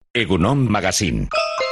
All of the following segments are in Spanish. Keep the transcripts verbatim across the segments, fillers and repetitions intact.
Egunon Magazine.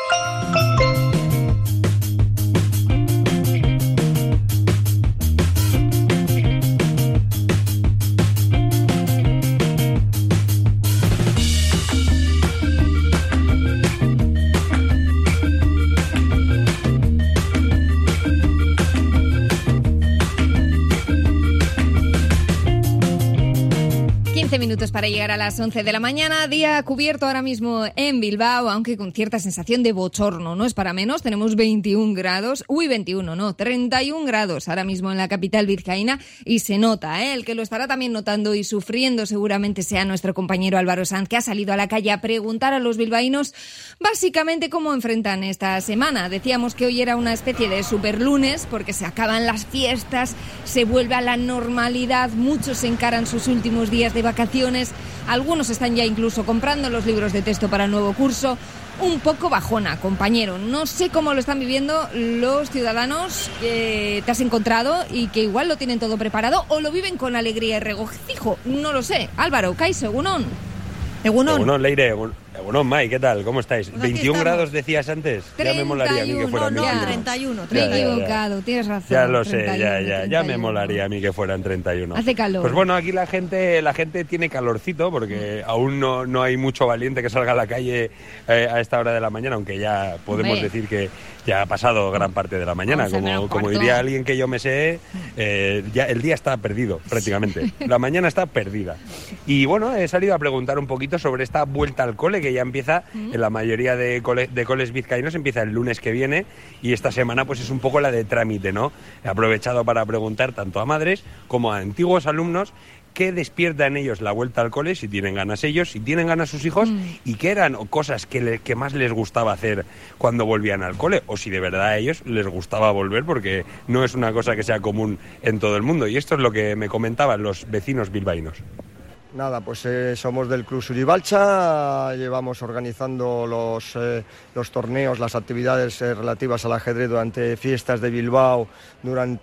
Minutos para llegar a las once de la mañana, día cubierto ahora mismo en Bilbao, aunque con cierta sensación de bochorno, no es para menos, tenemos veintiún grados, uy, veintiuno, no, treinta y un grados ahora mismo en la capital vizcaína y se nota, ¿eh? El que lo estará también notando y sufriendo seguramente sea nuestro compañero Álvaro Sanz, que ha salido a la calle a preguntar a los bilbaínos básicamente cómo enfrentan esta semana. Decíamos que hoy era una especie de superlunes porque se acaban las fiestas, se vuelve a la normalidad, muchos encaran sus últimos días de vacaciones. Algunos están ya incluso comprando los libros de texto para el nuevo curso. Un poco bajona, compañero. No sé cómo lo están viviendo los ciudadanos que te has encontrado y que igual lo tienen todo preparado o lo viven con alegría y regocijo. No lo sé. Álvaro, Kaiso, Egunon. Egunon. Egunon, Leire. Egunon, Mai, ¿qué tal? ¿Cómo estáis? Pues veintiún grados decías antes. treinta y uno, ya me molaría a mí que fueran no, no, veintiuno. treinta y uno. Me he equivocado, tienes razón. Ya lo sé, treinta y uno, ya, ya, ya me molaría a mí que fueran treinta y uno. Hace calor. Pues bueno, aquí la gente la gente tiene calorcito porque aún no, no hay mucho valiente que salga a la calle eh, a esta hora de la mañana, aunque ya podemos Hombre. decir que ya ha pasado gran parte de la mañana. once menos Como, como cuarto. diría alguien que yo me sé, eh, ya el día está perdido prácticamente. La mañana está perdida. Y bueno, he salido a preguntar un poquito sobre esta vuelta al cole que ya empieza en la mayoría de, cole, de coles vizcaínos, empieza el lunes que viene y esta semana pues es un poco la de trámite, ¿no? He aprovechado para preguntar tanto a madres como a antiguos alumnos qué despierta en ellos la vuelta al cole, si tienen ganas ellos, si tienen ganas sus hijos mm. y qué eran cosas que, le, que más les gustaba hacer cuando volvían al cole o si de verdad a ellos les gustaba volver porque no es una cosa que sea común en todo el mundo y esto es lo que me comentaban los vecinos bilbaínos. Nada, pues eh, somos del Club Suribalcha, llevamos organizando los, eh, los torneos, las actividades eh, relativas al ajedrez durante fiestas de Bilbao, durante...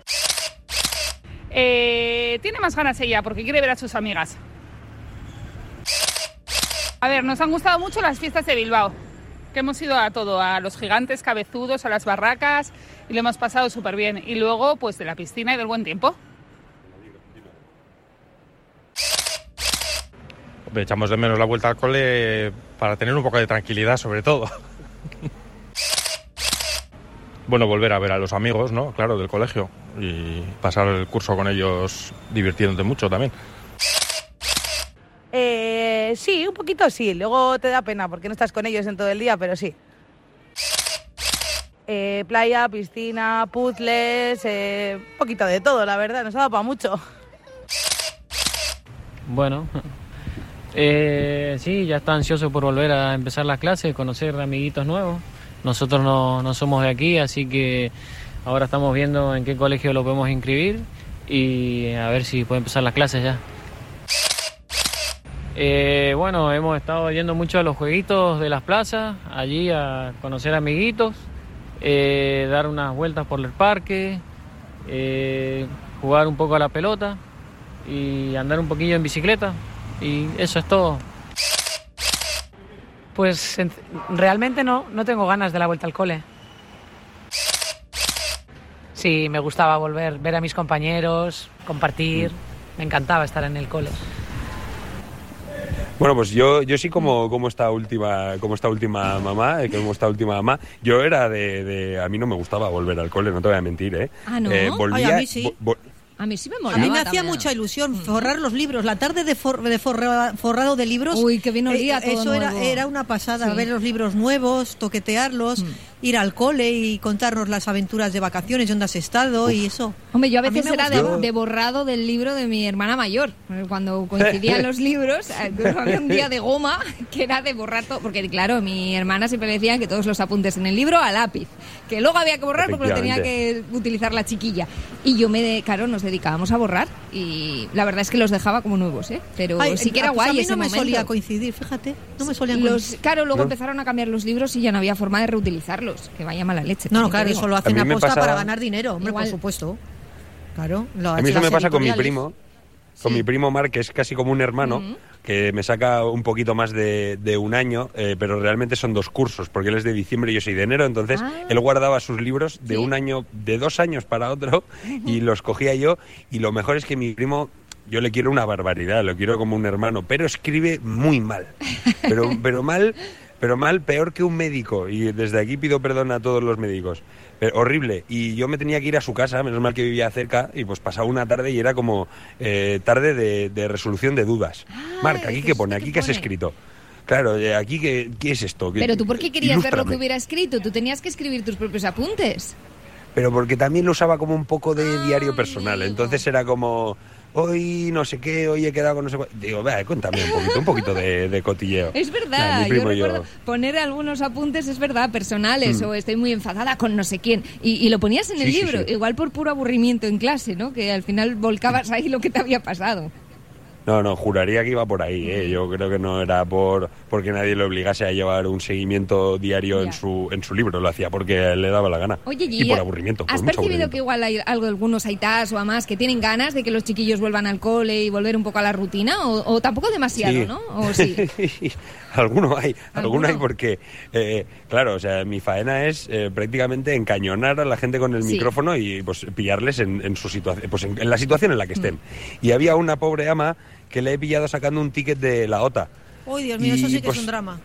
Eh, tiene más ganas ella porque quiere ver a sus amigas. A ver, nos han gustado mucho las fiestas de Bilbao, que hemos ido a todo, a los gigantes cabezudos, a las barracas y lo hemos pasado súper bien. Y luego, pues de la piscina y del buen tiempo. Echamos de menos la vuelta al cole para tener un poco de tranquilidad, sobre todo. Bueno, volver a ver a los amigos, ¿no? Claro, del colegio. Y pasar el curso con ellos divirtiéndote mucho también. Eh, sí, un poquito sí. Luego te da pena porque no estás con ellos en todo el día, pero sí. Eh, playa, piscina, puzzles, eh, un poquito de todo, la verdad. Nos ha dado para mucho. Bueno... Eh, sí, ya está ansioso por volver a empezar las clases, conocer amiguitos nuevos. Nosotros no, no somos de aquí, así que ahora estamos viendo en qué colegio lo podemos inscribir y a ver si puede empezar las clases ya. Eh, bueno, hemos estado yendo mucho a los jueguitos de las plazas, allí a conocer amiguitos, eh, dar unas vueltas por el parque, eh, jugar un poco a la pelota y andar un poquillo en bicicleta. Y eso es todo. Pues realmente no, no tengo ganas de la vuelta al cole. Sí, me gustaba volver, ver a mis compañeros, compartir. Me encantaba estar en el cole. Bueno, pues yo, yo sí como, como esta última, como esta última mamá, eh, como esta última mamá, yo era de, de, a mí no me gustaba volver al cole, no te voy a mentir, ¿eh? Ah, ¿no? Eh, volvía, Ay, a mí sí. Vo, vo, A mí sí me molaba. A mí me hacía también. mucha ilusión forrar los libros. La tarde de, for, de forra, forrado de libros. Uy, qué bien olía todo Eso era, nuevo. era una pasada, Sí. ver los libros nuevos, toquetearlos, mm. ir al cole y contarnos las aventuras de vacaciones, dónde has estado Uf. y eso. Hombre, yo a veces a era de, de borrado del libro de mi hermana mayor. Cuando coincidían los libros, había un día de goma que era de borrar todo. Porque claro, mi hermana siempre decía que todos los apuntes en el libro a lápiz. Que luego había que borrar porque lo tenía que utilizar la chiquilla. Y yo, me de, claro, nos dedicábamos a borrar. Y la verdad es que los dejaba como nuevos, ¿eh? Pero Ay, sí que era pues guay a mí ese no me momento. solía coincidir, fíjate. No me solían los, coincidir. Claro, luego ¿No? empezaron a cambiar los libros y ya no había forma de reutilizarlos. Que vaya mala leche. No, no, claro, digo. eso lo hacen A a mí me posta pasaba- para ganar dinero, hombre, Igual. por supuesto. Claro. Lo, a mí eso las me pasa con mi editoriales. primo, con Sí. mi primo Marc, que es casi como un hermano, Mm. que me saca un poquito más de, de un año, eh, pero realmente son dos cursos, porque él es de diciembre y yo soy de enero, entonces ah. él guardaba sus libros de ¿Sí? un año, de dos años para otro, uh-huh. y los cogía yo, y lo mejor es que mi primo, yo le quiero una barbaridad, lo quiero como un hermano, pero escribe muy mal, pero, pero mal... pero mal, peor que un médico, y desde aquí pido perdón a todos los médicos, pero horrible, y yo me tenía que ir a su casa, menos mal que vivía cerca, y pues pasaba una tarde y era como eh, tarde de, de resolución de dudas. Ah, Marca, ¿aquí qué pone? ¿Aquí qué has escrito? Claro, aquí qué, qué es esto. ¿Qué, pero tú, ¿por qué querías ilústrame. ver lo que hubiera escrito? Tú tenías que escribir tus propios apuntes. Pero porque también lo usaba como un poco de ah, diario personal, amigo. Entonces era como... hoy no sé qué, hoy he quedado con no sé qué. Digo, vea, cuéntame un poquito, un poquito de, de cotilleo. Es verdad, nah, yo recuerdo yo... poner algunos apuntes, es verdad, personales, mm. o estoy muy enfadada con no sé quién, y, y lo ponías en el sí, libro, sí, sí. igual por puro aburrimiento en clase, ¿no? Que al final volcabas ahí lo que te había pasado. No, no, juraría que iba por ahí, ¿eh? Yo creo que no era por porque nadie le obligase a llevar un seguimiento diario en su en su libro, lo hacía porque le daba la gana. Oye, y por aburrimiento. ¿Has por percibido aburrimiento. que igual hay algo, algunos aitás o amás que tienen ganas de que los chiquillos vuelvan al cole y volver un poco a la rutina? ¿O, o tampoco demasiado, sí. ¿no? ¿O sí? Alguno hay, alguno hay porque, eh, claro, o sea, mi faena es eh, prácticamente encañonar a la gente con el sí. micrófono y pues pillarles en, en su situación, pues en, en la situación en la que estén. Mm. Y había una pobre ama que le he pillado sacando un ticket de la OTA. Uy, Dios mío, y, eso sí que pues, es un drama.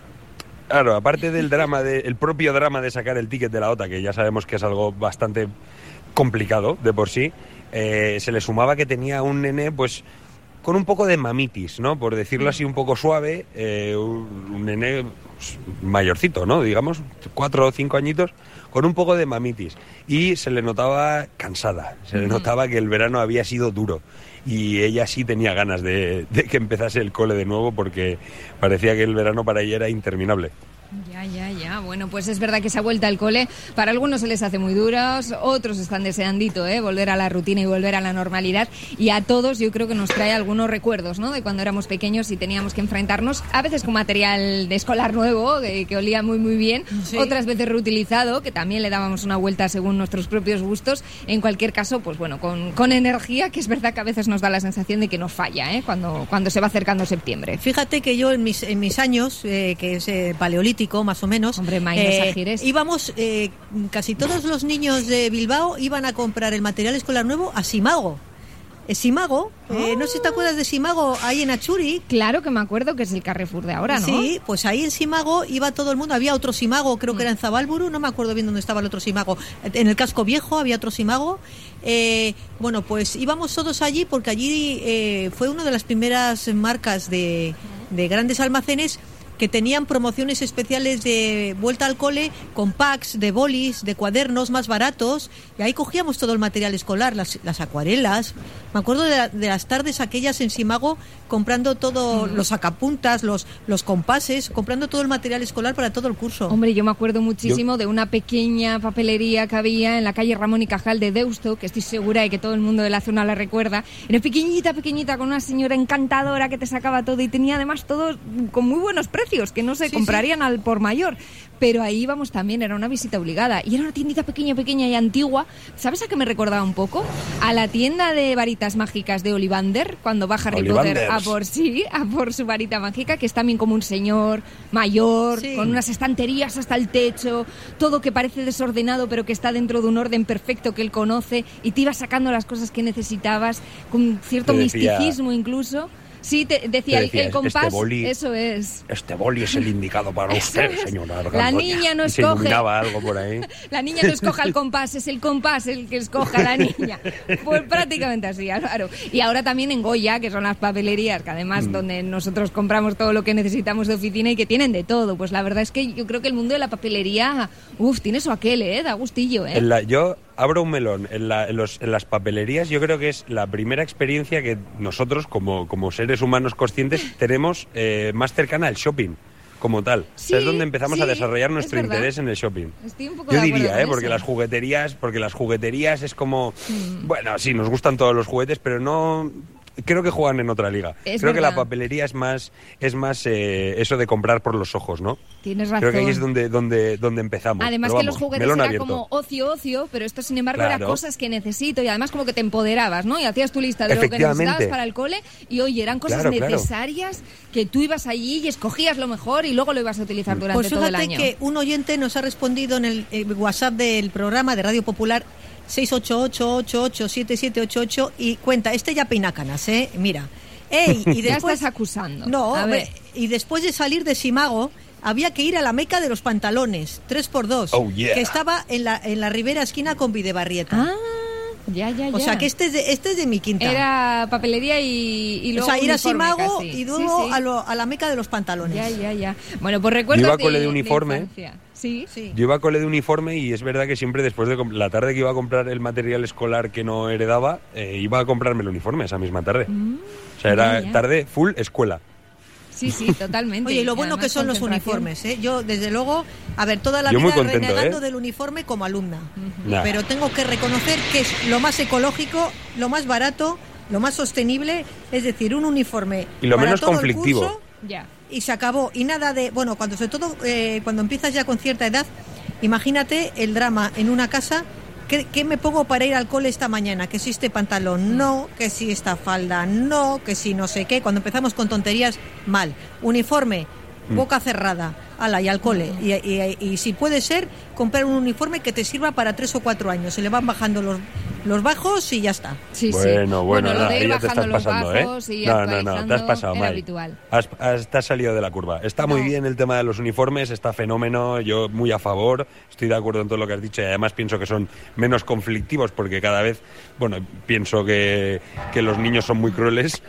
Claro, aparte del drama, de, el propio drama de sacar el ticket de la OTA, que ya sabemos que es algo bastante complicado de por sí, eh, se le sumaba que tenía un nene, pues, con un poco de mamitis, ¿no? Por decirlo así un poco suave, eh, un, un nene pues, mayorcito, ¿no? Digamos, cuatro o cinco añitos, con un poco de mamitis. Y se le notaba cansada, se le notaba que el verano había sido duro. Y ella sí tenía ganas de, de que empezase el cole de nuevo porque parecía que el verano para ella era interminable. Ya, ya, ya. Bueno, pues es verdad que esa vuelta al cole para algunos se les hace muy duros, otros están deseandito, ¿eh? volver a la rutina y volver a la normalidad, y a todos yo creo que nos trae algunos recuerdos, ¿no? De cuando éramos pequeños y teníamos que enfrentarnos a veces con material de escolar nuevo que, que olía muy muy bien, sí. otras veces reutilizado, que también le dábamos una vuelta según nuestros propios gustos. En cualquier caso, pues bueno, con, con energía, que es verdad que a veces nos da la sensación de que no falla, ¿eh? cuando, cuando se va acercando septiembre. Fíjate que yo en mis, en mis años, eh, que es eh, paleolítico más o menos. Hombre, May, no exageres. Íbamos, eh, casi todos los niños de Bilbao iban a comprar el material escolar nuevo a Simago. Simago, oh. eh, no sé si te acuerdas de Simago, ahí en Achuri. Claro que me acuerdo, que es el Carrefour de ahora, ¿no? Sí, pues ahí en Simago iba todo el mundo. Había otro Simago, creo mm. que era en Zabalburu, no me acuerdo bien dónde estaba el otro Simago. En el Casco Viejo había otro Simago. Eh, bueno, pues íbamos todos allí porque allí eh, fue una de las primeras marcas de, de grandes almacenes que tenían promociones especiales de vuelta al cole con packs de bolis, de cuadernos más baratos, y ahí cogíamos todo el material escolar, las, las acuarelas. Me acuerdo de, la, de las tardes aquellas en Simago comprando todo, mm. los sacapuntas, los, los compases, comprando todo el material escolar para todo el curso. Hombre, yo me acuerdo muchísimo yo... de una pequeña papelería que había en la calle Ramón y Cajal de Deusto, que estoy segura de que todo el mundo de la zona la recuerda. Era pequeñita, pequeñita, con una señora encantadora que te sacaba todo y tenía además todo con muy buenos precios, que no se sí, comprarían sí. al por mayor, pero ahí íbamos también, era una visita obligada y era una tiendita pequeña, pequeña y antigua. ¿Sabes a qué me recordaba un poco? A la tienda de varitas mágicas de Ollivander, cuando va Harry Potter a por sí, a por su varita mágica, que es también como un señor mayor, sí. con unas estanterías hasta el techo, todo que parece desordenado pero que está dentro de un orden perfecto que él conoce, y te iba sacando las cosas que necesitabas con cierto te misticismo decía... incluso. Sí, te decía, te decía el compás, este boli, eso es. Este boli es el indicado para usted, es. señora Argandoña. La niña no escoge. algo por ahí. La niña no escoja el compás, es el compás el que escoja la niña. Pues prácticamente así, Álvaro. Y ahora también en Goya, que son las papelerías, que además mm. donde nosotros compramos todo lo que necesitamos de oficina y que tienen de todo. Pues la verdad es que yo creo que el mundo de la papelería, uff, tiene eso aquel, ¿eh? Da gustillo, ¿eh? En la, yo abro un melón. En, la, en, los, en las papelerías yo creo que es la primera experiencia que nosotros, como, como seres humanos conscientes, tenemos eh, más cercana al shopping como tal. Sí, es donde empezamos sí, a desarrollar nuestro interés en el shopping. Estoy un poco yo de diría, ¿eh? porque eso. las jugueterías, porque las jugueterías es como, mm. bueno, sí, nos gustan todos los juguetes, pero no creo que juegan en otra liga. Es creo verdad. que la papelería es más, es más eh, eso de comprar por los ojos, ¿no? Tienes razón. Creo que ahí es donde, donde, donde empezamos. Además Pero que vamos, los juguetes melón era abierto. como ocio, ocio, pero esto sin embargo Claro. era cosas que necesito y además como que te empoderabas, ¿no? Y hacías tu lista de lo que Efectivamente. necesitabas para el cole y oye, eran cosas Claro, claro. necesarias que tú ibas allí y escogías lo mejor y luego lo ibas a utilizar durante Pues todo el fíjate año. que un oyente nos ha respondido en el eh, WhatsApp del programa de Radio Popular seis ocho ocho, ocho ocho siete siete ocho ocho y cuenta, este ya peina canas, ¿eh? Mira. Ey, y Ya después, estás acusando. No, A hombre, ver. y después de salir de Simago había que ir a la Meca de los pantalones, tres por dos, Oh, yeah. que estaba en la, en la Ribera esquina con Videbarrieta. Ah, ya, ya, ya. O sea, que este es de, este es de mi quinta. Era papelería y, y o luego sea, ir a uniforme Simago casi. y luego Sí, sí. A, lo- a la Meca de los pantalones. Ya, ya, ya. Bueno, pues recuerdo Yo iba a cole de uniforme. infancia. Sí. Sí. Yo iba a cole de uniforme y es verdad que siempre después de comp- la tarde que iba a comprar el material escolar que no heredaba, eh, iba a comprarme el uniforme esa misma tarde. o sea, era ya, ya. tarde full escuela. Sí, sí, totalmente. Oye, y lo bueno Además, que son los concentración. uniformes, ¿eh? Yo, desde luego, a ver, toda la Yo muy vida contento, renegando ¿eh? del uniforme como alumna. Nah. Pero tengo que reconocer que es lo más ecológico, lo más barato, lo más sostenible, es decir, un uniforme Y lo para menos todo el conflictivo. curso Ya. y se acabó. Y nada de, bueno, cuando sobre todo eh, cuando empiezas ya con cierta edad, imagínate el drama en una casa. ¿Qué, ¿Qué me pongo para ir al cole esta mañana? Que si este pantalón no, que si esta falda no, que si no sé qué. Cuando empezamos con tonterías, mal. Uniforme, boca cerrada, ala, y al cole. Y, y- y si puede ser, comprar un uniforme que te sirva para tres o cuatro años. Se le van bajando los, los bajos y ya está. Sí, sí. Bueno, bueno, lo nada, de ir ya te bajando estás los pasando, bajos ¿eh? y No, no, no, te has actualizando pasado, era Mai. habitual. Has, has- te has salido de la curva. Está muy No. bien el tema de los uniformes, está fenómeno, yo muy a favor, estoy de acuerdo en todo lo que has dicho y además pienso que son menos conflictivos porque cada vez, bueno, pienso que, que los niños son muy crueles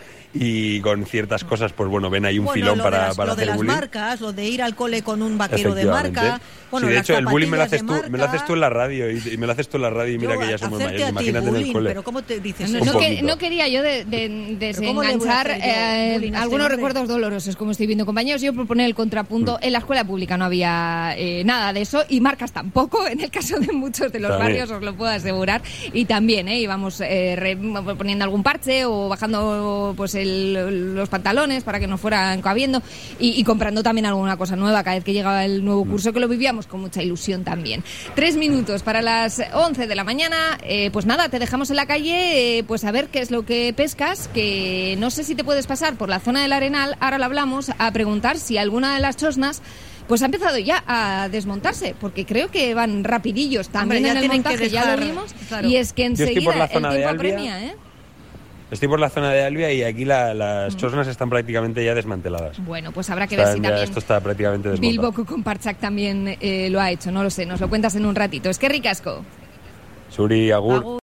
y con ciertas cosas, pues bueno, ven ahí un Bueno, filón lo para, de las, para lo de hacer las bullying. marcas, lo de ir al cole con un vaquero de Efectivamente. marca. Bueno, sí, de las hecho, el bullying me lo haces zapatillas tú, de me lo haces marca. tú en la radio y, y me lo haces tú en la radio y mira Yo, que ya somos hacerte mayores, a ti imagínate en bullying, el cole. pero ¿cómo te dices No, eso? no Un que- poquito. no quería yo de, de- ¿Pero cómo le voy a desenganchar hacer yo eh, bullying a este algunos hombre? recuerdos dolorosos, como estoy viendo, compañeros. Yo proponer el contrapunto. Mm. En la escuela pública no había eh, nada de eso y marcas tampoco, en el caso de muchos de los También. barrios, os lo puedo asegurar. Y también eh, íbamos eh, re- poniendo algún parche o bajando pues el- los pantalones para que no fueran cabiendo y, y comprando también alguna cosa nueva cada vez que llegaba el nuevo curso, que lo vivíamos con mucha ilusión también. Tres minutos para las once de la mañana. Eh, pues nada, te dejamos en la calle, eh, pues a ver qué es lo que pescas, que no sé si te puedes pasar por la zona del Arenal, ahora lo hablamos, a preguntar si alguna de las chosnas pues ha empezado ya a desmontarse, porque creo que van rapidillos también Hombre, ya en el tienen que montaje, ya dejar, lo vimos, claro. y es que Yo estoy por enseguida la el zona de tiempo Albia. apremia, ¿eh? Estoy por la zona de Albia y aquí la- las chosnas están prácticamente ya desmanteladas. Bueno, pues habrá que O sea, ver si ya también esto está prácticamente desmontado. Bilbo con Parchak también eh, lo ha hecho, no lo sé, nos lo cuentas en un ratito. Es que ricasco. Suri, agur. Agur.